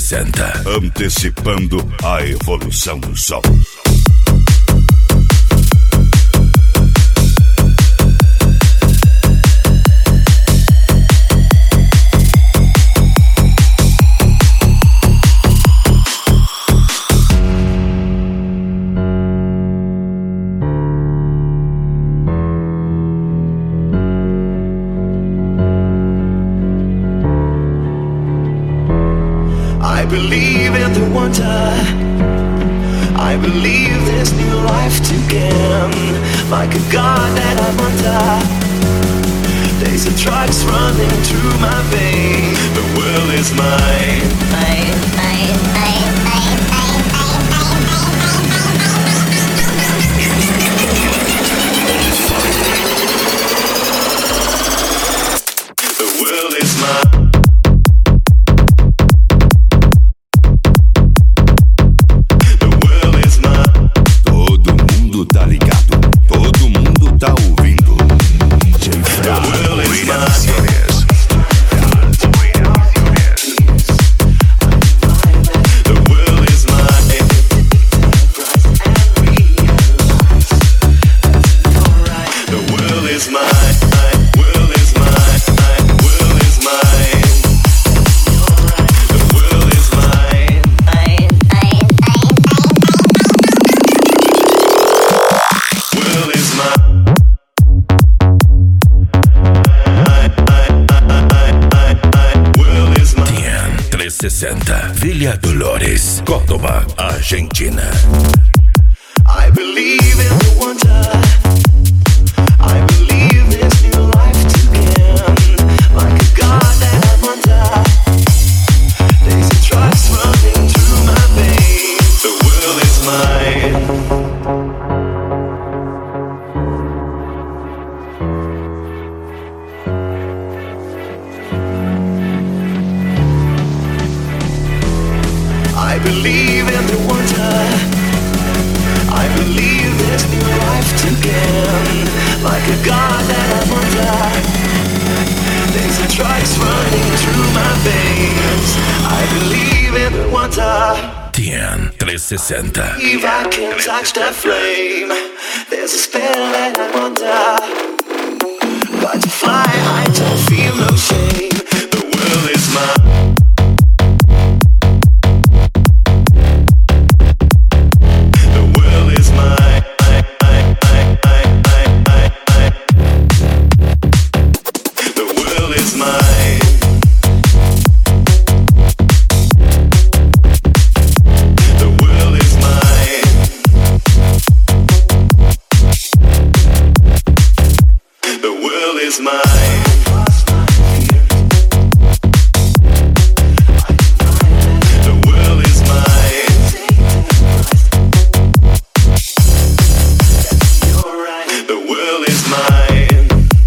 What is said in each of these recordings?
360. Antecipando a evolução do som. I believe in the wonder. I believe there's new life to gain. Like a god that I'm under. There's a drugs running through my veins. The world is mine. The world is mine. Tá ligado, todo mundo tá ouvindo. DJ Fran, The world is mine. The world is mine. World is mine. World is mine. The world is mine. World is mine. World is mine. TN 360, Villa Dolores, Córdoba, Argentina. I believe in the wonder. I believe there's new life to gain. Like a god that I'm under. There's a drugs running through my veins. The world is mine. I believe in the wonder. I believe there's new life to gain. Like a god that I'm under. There's a drugs running through my veins. I believe in the wonder. TN 360. If I can touch that flame, there's a spell that I'm under. But to fly, I don't feel no shame. The world is mine. The world is mine. The world is mine. The world is mine. The world is mine. The world is mine. The world is mine.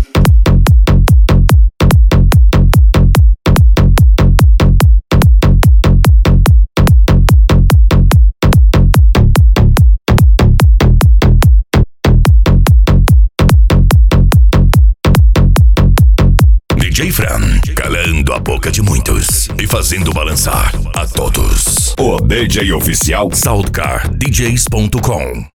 DJ Fran, calando a boca de muitos e fazendo balançar a todos. o DJ oficial SoundCardDJs.com